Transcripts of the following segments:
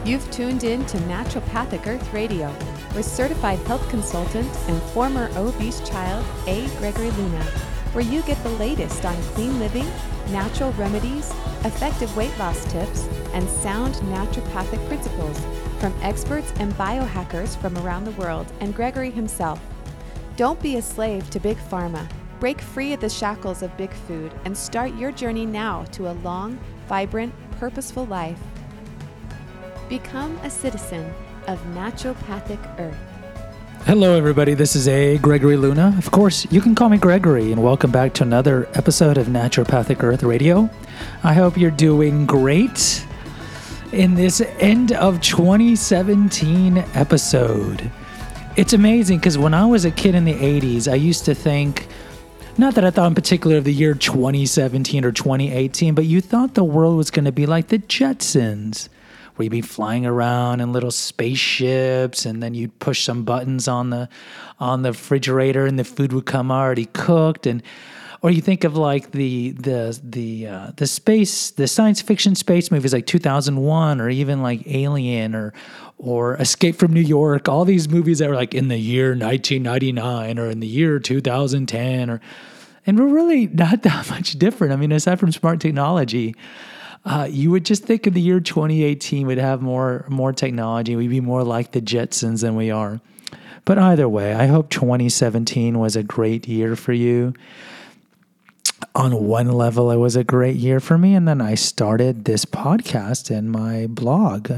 You've tuned in to Naturopathic Earth Radio with certified health consultant and former obese child A. Gregory Luna, where you get the latest on clean living, natural remedies, effective weight loss tips, and sound naturopathic principles from experts and biohackers from around the world and Gregory himself. Don't be a slave to Big Pharma. Break free of the shackles of big food and start your journey now to a long, vibrant, purposeful life. Become a citizen of Naturopathic Earth. Hello, everybody. This is A. Gregory Luna. Of course, you can call me Gregory, and welcome back to another episode of Naturopathic Earth Radio. I hope you're doing great in this end of 2017 episode. It's amazing because when I was a kid in the 80s, I used to think, not that I thought in particular of the year 2017 or 2018, but you thought the world was going to be like the Jetsons, where you'd be flying around in little spaceships, and then you'd push some buttons on the refrigerator, and the food would come already cooked. Or you think of like the science fiction space movies like 2001, or even like Alien, or Escape from New York. All these movies that were like in the year 1999 or in the year 2010, and we're really not that much different. I mean, aside from smart technology. You would just think of the year 2018 would have more technology. We'd be more like the Jetsons than we are. But either way, I hope 2017 was a great year for you. On one level, it was a great year for me. And then I started this podcast in my blog,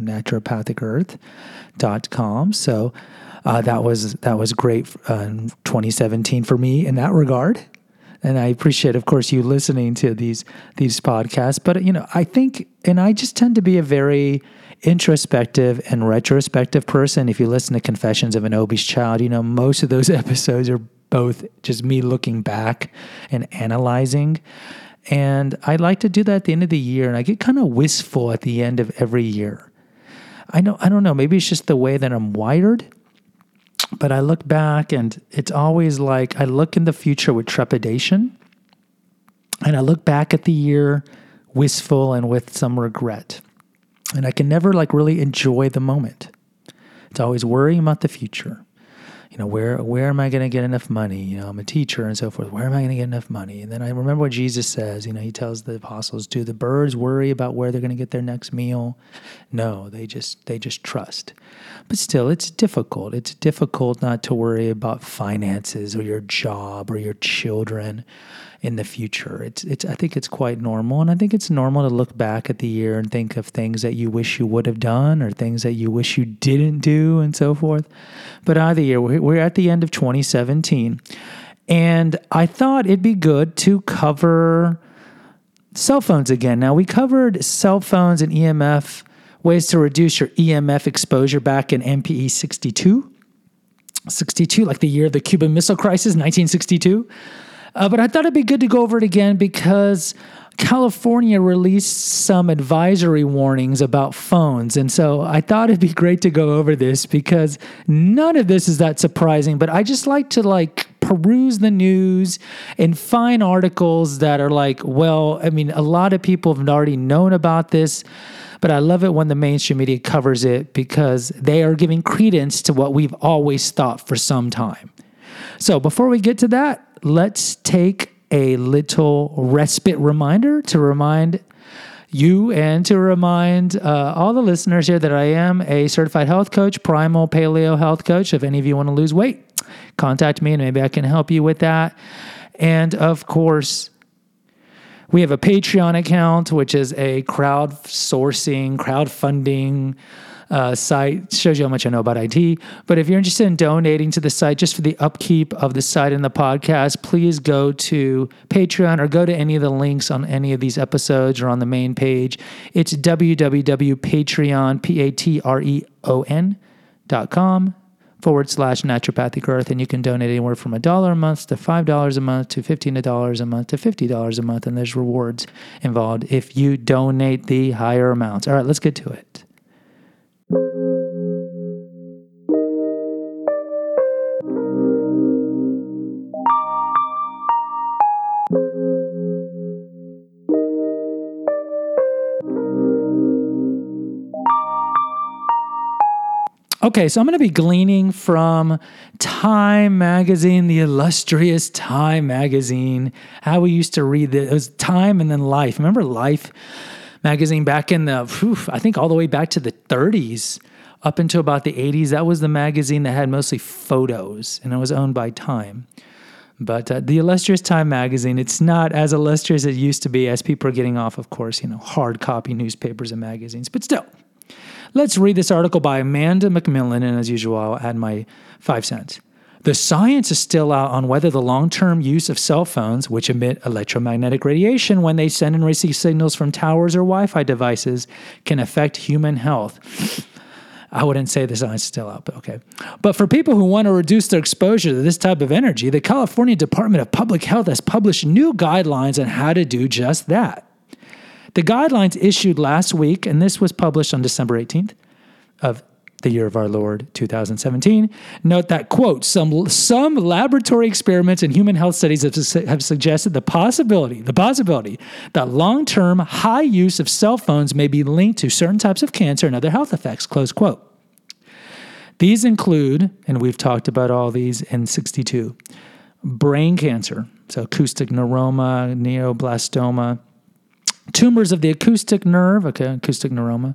naturopathicearth.com. So that was great 2017 for me in that regard. And I appreciate, of course, you listening to these podcasts. But, I think, and I just tend to be a very introspective and retrospective person. If you listen to Confessions of an Obese Child, most of those episodes are both just me looking back and analyzing. And I like to do that at the end of the year. And I get kind of wistful at the end of every year. I don't know, maybe it's just the way that I'm wired. But I look back, and it's always like I look in the future with trepidation, and I look back at the year wistful and with some regret. And I can never really enjoy the moment. It's always worrying about the future. Where am I going to get enough money? I'm a teacher and so forth. Where am I going to get enough money? And then I remember what Jesus says. He tells the apostles, do the birds worry about where they're going to get their next meal? No, they just trust. But still, it's difficult. It's difficult not to worry about finances or your job or your children in the future. I think it's quite normal. And I think it's normal to look back at the year and think of things that you wish you would have done or things that you wish you didn't do and so forth. But either year, we're at the end of 2017. And I thought it'd be good to cover cell phones again. Now, we covered cell phones and EMF, ways to reduce your EMF exposure back in NPE 62, like the year of the Cuban Missile Crisis, 1962. But I thought it'd be good to go over it again because California released some advisory warnings about phones. And so I thought it'd be great to go over this because none of this is that surprising, but I just like to peruse the news and find articles that are a lot of people have already known about this, but I love it when the mainstream media covers it because they are giving credence to what we've always thought for some time. So before we get to that, let's take a little respite reminder to remind you and to remind all the listeners here that I am a certified health coach, primal paleo health coach. If any of you want to lose weight, contact me and maybe I can help you with that. And of course, we have a Patreon account, which is a crowdfunding site. Shows you how much I know about IT. But if you're interested in donating to the site just for the upkeep of the site and the podcast, please go to Patreon or go to any of the links on any of these episodes or on the main page. It's www.patreon.com/naturopathic earth. And you can donate anywhere from $1 a month to $5 a month to $15 a month to $50 a month. And there's rewards involved if you donate the higher amounts. All right, let's get to it. Okay, so I'm going to be gleaning from Time Magazine, the illustrious Time Magazine. How we used to read it was Time and then Life. Remember Life magazine back in I think all the way back to the 30s, up until about the 80s. That was the magazine that had mostly photos, and it was owned by Time. But the illustrious Time Magazine, it's not as illustrious as it used to be, as people are getting off, of course, hard copy newspapers and magazines. But still, let's read this article by Amanda McMillan, and as usual, I'll add my 5 cents. The science is still out on whether the long-term use of cell phones, which emit electromagnetic radiation when they send and receive signals from towers or Wi-Fi devices, can affect human health. I wouldn't say the science is still out, but okay. But for people who want to reduce their exposure to this type of energy, the California Department of Public Health has published new guidelines on how to do just that. The guidelines issued last week, and this was published on December 18th of the year of our Lord, 2017, note that, quote, some laboratory experiments and human health studies have suggested the possibility that long-term high use of cell phones may be linked to certain types of cancer and other health effects, close quote. These include, and we've talked about all these in 62, brain cancer, so acoustic neuroma, neoblastoma, tumors of the acoustic nerve, acoustic neuroma,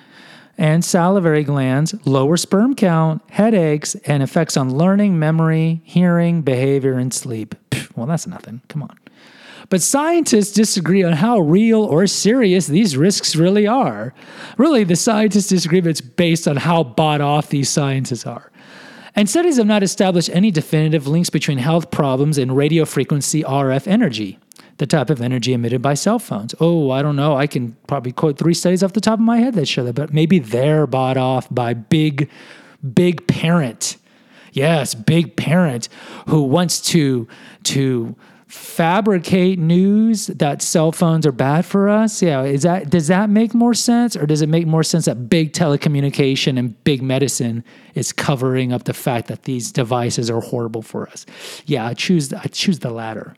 and salivary glands, lower sperm count, headaches, and effects on learning, memory, hearing, behavior, and sleep. Well, that's nothing. Come on. But scientists disagree on how real or serious these risks really are. Really, the scientists disagree, but it's based on how bought off these scientists are. And studies have not established any definitive links between health problems and radio frequency RF energy, the type of energy emitted by cell phones. Oh, I don't know. I can probably quote 3 studies off the top of my head that show that, but maybe they're bought off by big parent. Yes, big parent who wants to fabricate news that cell phones are bad for us. Yeah, does that make more sense, or does it make more sense that big telecommunication and big medicine is covering up the fact that these devices are horrible for us? Yeah, I choose the latter.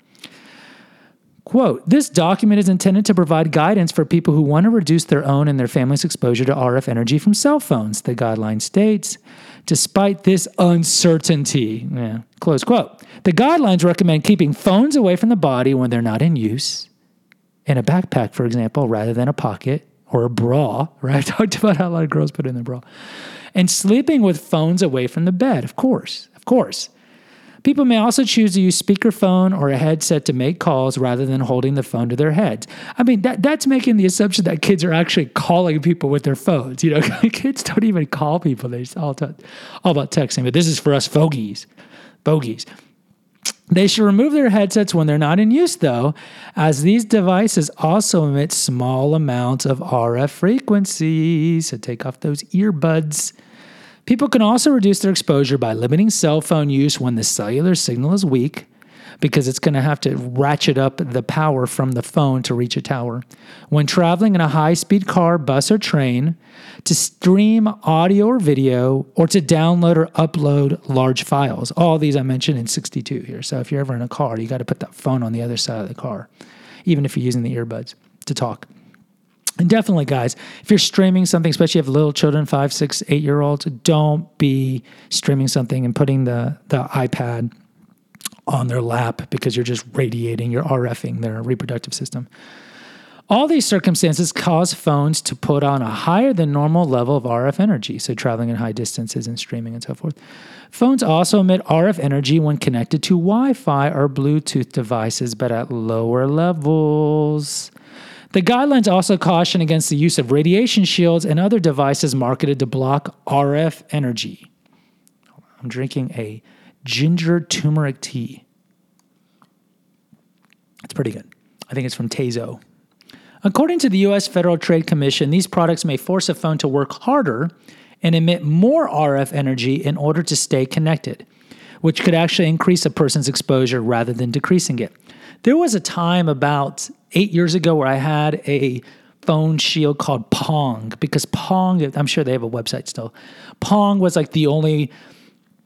Quote, this document is intended to provide guidance for people who want to reduce their own and their family's exposure to RF energy from cell phones, the guideline states. Despite this uncertainty, close quote, the guidelines recommend keeping phones away from the body when they're not in use, in a backpack, for example, rather than a pocket or a bra, right? I talked about how a lot of girls put it in their bra. And sleeping with phones away from the bed, of course. People may also choose to use speakerphone or a headset to make calls rather than holding the phone to their heads. I mean, that's making the assumption that kids are actually calling people with their phones. Kids don't even call people. They're all about texting. But this is for us bogeys. They should remove their headsets when they're not in use, though, as these devices also emit small amounts of RF frequencies. So take off those earbuds. People can also reduce their exposure by limiting cell phone use when the cellular signal is weak, because it's going to have to ratchet up the power from the phone to reach a tower. When traveling in a high-speed car, bus, or train, to stream audio or video, or to download or upload large files. All these I mentioned in 62 here. So if you're ever in a car, you got to put that phone on the other side of the car, even if you're using the earbuds to talk. And definitely, guys, if you're streaming something, especially if you have little children, 5, 6, 8-year-olds, don't be streaming something and putting the iPad on their lap, because you're just radiating, you're RFing their reproductive system. All these circumstances cause phones to put on a higher than normal level of RF energy, so traveling in high distances and streaming and so forth. Phones also emit RF energy when connected to Wi-Fi or Bluetooth devices, but at lower levels. The guidelines also caution against the use of radiation shields and other devices marketed to block RF energy. I'm drinking a ginger turmeric tea. It's pretty good. I think it's from Tezo. According to the U.S. Federal Trade Commission, these products may force a phone to work harder and emit more RF energy in order to stay connected, which could actually increase a person's exposure rather than decreasing it. There was a time about 8 years ago where I had a phone shield called Pong, because Pong, I'm sure they have a website still. Pong was like the only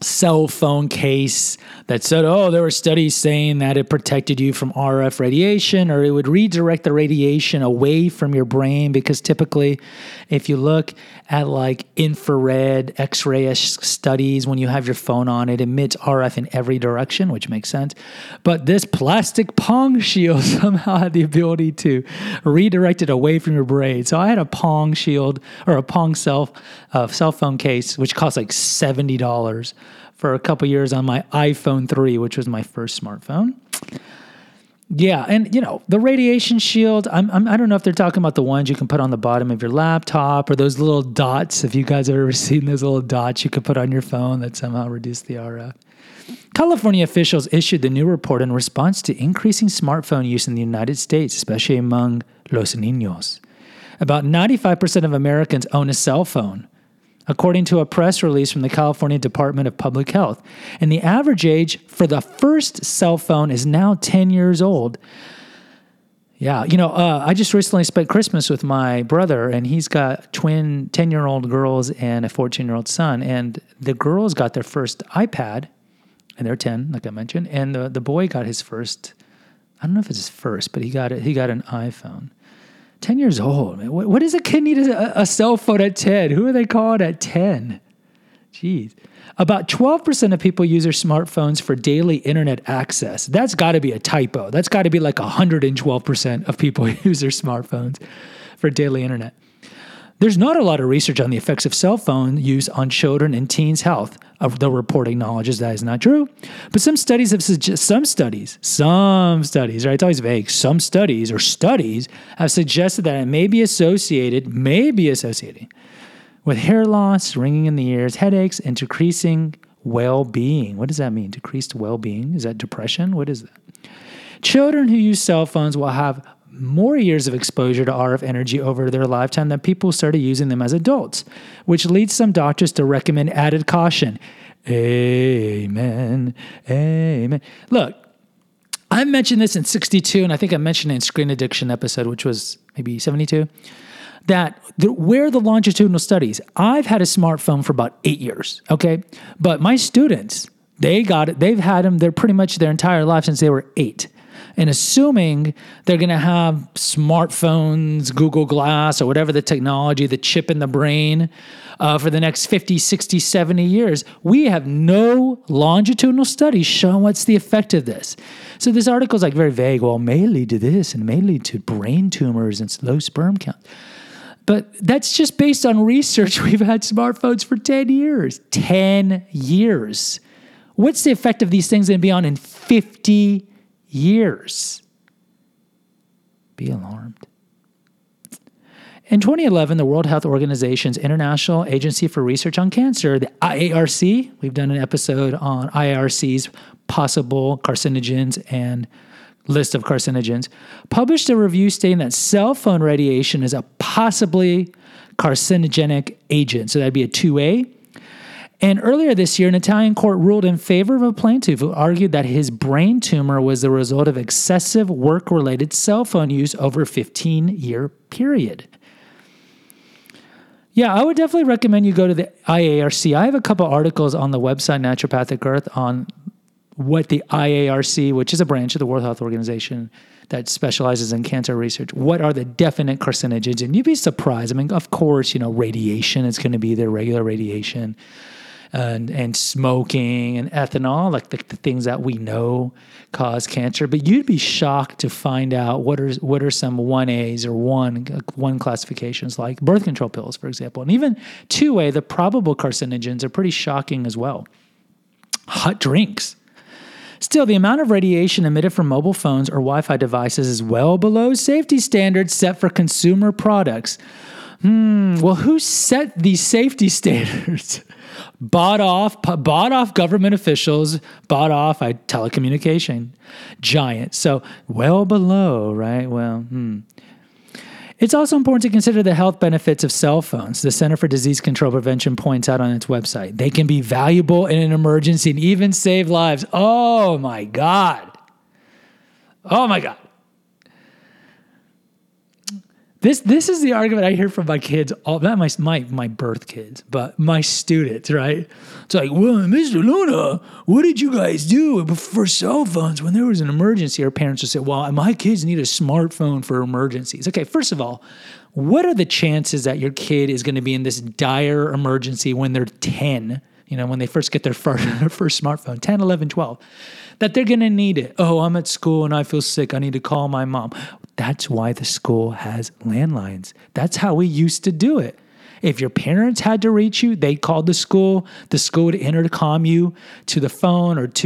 cell phone case that said, oh, there were studies saying that it protected you from RF radiation, or it would redirect the radiation away from your brain, because typically if you look at like infrared X-ray-ish studies, when you have your phone on, it emits RF in every direction, which makes sense. But this plastic Pong shield somehow had the ability to redirect it away from your brain. So I had a Pong shield, or a Pong cell phone case, which cost like $70 for a couple years on my iPhone 3, which was my first smartphone. Yeah, and the radiation shield, I don't know if they're talking about the ones you can put on the bottom of your laptop, or those little dots, if you guys have ever seen those little dots you could put on your phone that somehow reduce the RF. California officials issued the new report in response to increasing smartphone use in the United States, especially among los niños. About 95% of Americans own a cell phone, according to a press release from the California Department of Public Health. And the average age for the first cell phone is now 10 years old. Yeah, I just recently spent Christmas with my brother, and he's got twin 10-year-old girls and a 14-year-old son. And the girls got their first iPad, and they're 10, like I mentioned. And the boy got his first, I don't know if it's his first, but he got an iPhone. 10 years old, man. What does a kid need a cell phone at 10? Who are they calling at 10? Jeez. About 12% of people use their smartphones for daily internet access. That's got to be a typo. That's got to be like 112% of people use their smartphones for daily internet. There's not a lot of research on the effects of cell phone use on children and teens' health. The report acknowledges that is not true. But some studies, right? It's always vague. Some studies have suggested that it may be associated with hair loss, ringing in the ears, headaches, and decreasing well-being. What does that mean? Decreased well-being? Is that depression? What is that? Children who use cell phones will have more years of exposure to RF energy over their lifetime than people who started using them as adults, which leads some doctors to recommend added caution. Amen. Amen. Look, I mentioned this in 62, and I think I mentioned it in Screen Addiction episode, which was maybe 72, that where the longitudinal studies, I've had a smartphone for about 8 years, okay? But my students, they've had them, they're pretty much their entire life since they were 8. And assuming they're going to have smartphones, Google Glass, or whatever the technology, the chip in the brain, for the next 50, 60, 70 years, we have no longitudinal studies showing what's the effect of this. So this article is like very vague. Well, it may lead to this, and it may lead to brain tumors and low sperm count. But that's just based on research. We've had smartphones for 10 years. 10 years. What's the effect of these things going to be on in 50 years? Be alarmed. In 2011, the World Health Organization's International Agency for Research on Cancer, the IARC, we've done an episode on IARC's possible carcinogens and list of carcinogens, published a review stating that cell phone radiation is a possibly carcinogenic agent. So that'd be a 2A. And earlier this year, an Italian court ruled in favor of a plaintiff who argued that his brain tumor was the result of excessive work-related cell phone use over a 15-year period. Yeah, I would definitely recommend you go to the IARC. I have a couple articles on the website Naturopathic Earth on what the IARC, which is a branch of the World Health Organization that specializes in cancer research, what are the definite carcinogens? And you'd be surprised. I mean, of course, radiation is going to be their regular radiation. And smoking and ethanol, like the things that we know cause cancer. But you'd be shocked to find out what are some 1As or one classifications, like birth control pills, for example. And even 2A, the probable carcinogens, are pretty shocking as well. Hot drinks. Still, the amount of radiation emitted from mobile phones or Wi-Fi devices is well below safety standards set for consumer products. Well, who set these safety standards? Bought off government officials, bought off a telecommunication giant. So well below, right? Well, It's also important to consider the health benefits of cell phones. The Center for Disease Control Prevention points out on its website. They can be valuable in an emergency and even save lives. Oh my God. Oh my God. This is the argument I hear from my kids, not my birth kids, but my students, right? It's like, well, Mr. Luna, what did you guys do for cell phones when there was an emergency? Our parents will say, well, my kids need a smartphone for emergencies. Okay, first of all, what are the chances that your kid is going to be in this dire emergency when they're 10, when they first get their first smartphone, 10, 11, 12, that they're going to need it? Oh, I'm at school and I feel sick. I need to call my mom. That's why the school has landlines. That's how we used to do it. If your parents had to reach you, they called the school. The school would intercom you to the phone or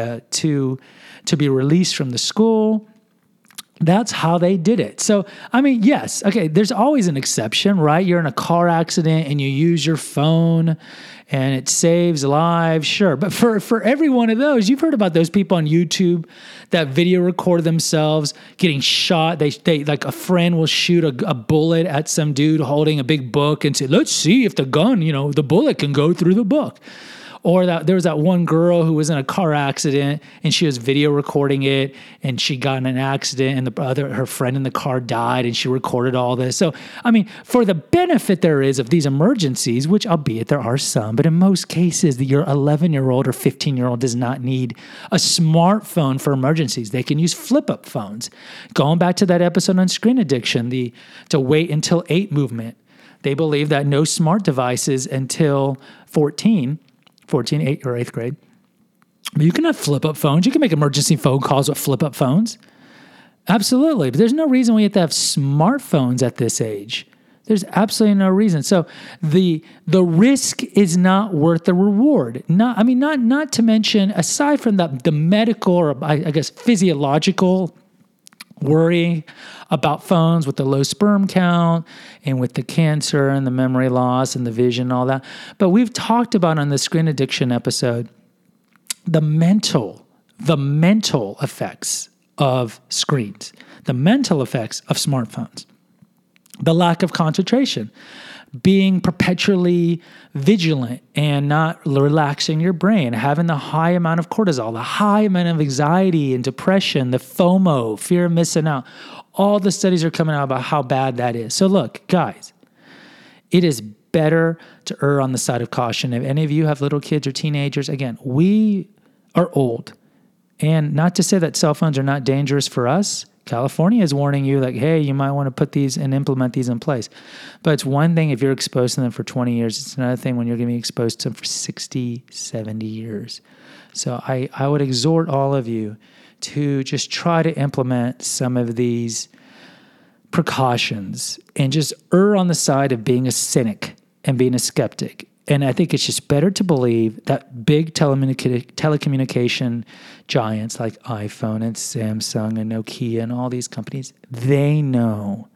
to be released from the school. That's how they did it. So, yes, okay, there's always an exception, right? You're in a car accident and you use your phone and it saves lives, sure. But for every one of those, you've heard about those people on YouTube that video record themselves getting shot. They like a friend will shoot a bullet at some dude holding a big book and say, let's see if the gun, the bullet can go through the book. Or there was that one girl who was in a car accident and she was video recording it and she got in an accident and her friend in the car died and she recorded all this. So, for the benefit there is of these emergencies, which albeit there are some, but in most cases, your 11-year-old or 15-year-old does not need a smartphone for emergencies. They can use flip-up phones. Going back to that episode on screen addiction, to wait until 8 movement, they believe that no smart devices until 14, 8th or 8th grade. But you can have flip-up phones. You can make emergency phone calls with flip-up phones. Absolutely. But there's no reason we have to have smartphones at this age. There's absolutely no reason. So the risk is not worth the reward. Not to mention, aside from the medical or I guess physiological worry about phones with the low sperm count and with the cancer and the memory loss and the vision and all that. But we've talked about on the screen addiction episode, the mental effects of screens, the mental effects of smartphones, the lack of concentration, being perpetually vigilant and not relaxing your brain, having the high amount of cortisol, the high amount of anxiety and depression, the FOMO, fear of missing out. All the studies are coming out about how bad that is. So look, guys, it is better to err on the side of caution. If any of you have little kids or teenagers, again, we are old. And not to say that cell phones are not dangerous for us. California is warning you like, hey, you might want to put these and implement these in place. But it's one thing if you're exposed to them for 20 years. It's another thing when you're going to be exposed to them for 60, 70 years. So I would exhort all of you to just try to implement some of these precautions and just err on the side of being a cynic and being a skeptic. And I think it's just better to believe that big telecommunication giants like iPhone and Samsung and Nokia and all these companies, they know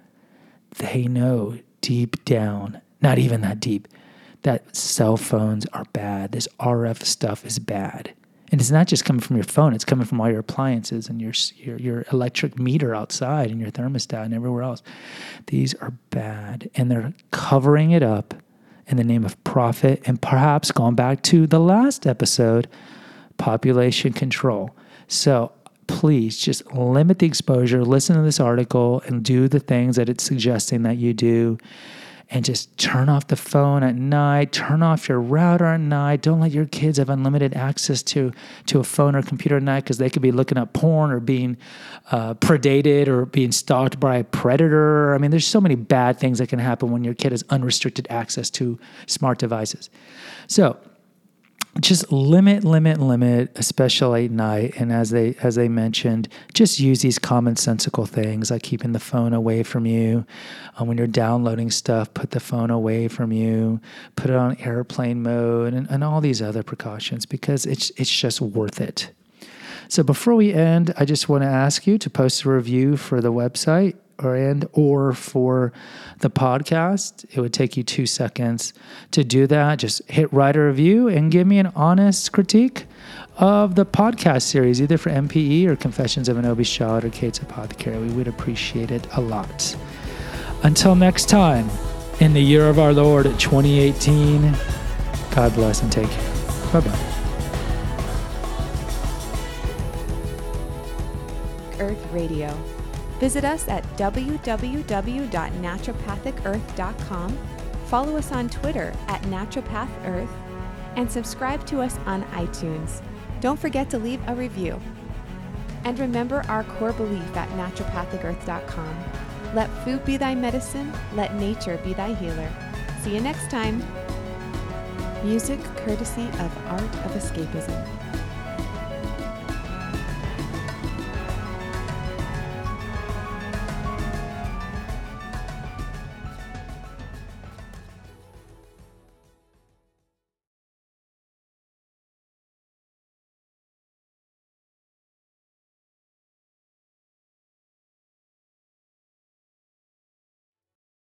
deep down, not even that deep, that cell phones are bad. This RF stuff is bad. And it's not just coming from your phone. It's coming from all your appliances and your electric meter outside and your thermostat and everywhere else. These are bad. And they're covering it up in the name of profit, and perhaps going back to the last episode, population control. So please just limit the exposure, listen to this article, and do the things that it's suggesting that you do. And just turn off the phone at night, turn off your router at night. Don't let your kids have unlimited access to a phone or computer at night because they could be looking up porn or being predated or being stalked by a predator. There's so many bad things that can happen when your kid has unrestricted access to smart devices. So just limit, especially at night. And as they mentioned, just use these commonsensical things like keeping the phone away from you. When you're downloading stuff, put the phone away from you, put it on airplane mode, and all these other precautions because it's just worth it. So before we end, I just want to ask you to post a review for the website or for the podcast. It would take you 2 seconds to do that. Just hit write a review and give me an honest critique of the podcast series, either for MPE or Confessions of an Obese Child or Kate's Apothecary. We would appreciate it a lot. Until next time, in the year of our Lord 2018, God bless and take care. Bye-bye. Earth Radio. Visit us at www.naturopathicearth.com, follow us on Twitter at naturopathearth, and subscribe to us on iTunes. Don't forget to leave a review. And remember our core belief at naturopathicearth.com. Let food be thy medicine, let nature be thy healer. See you next time. Music courtesy of Art of Escapism.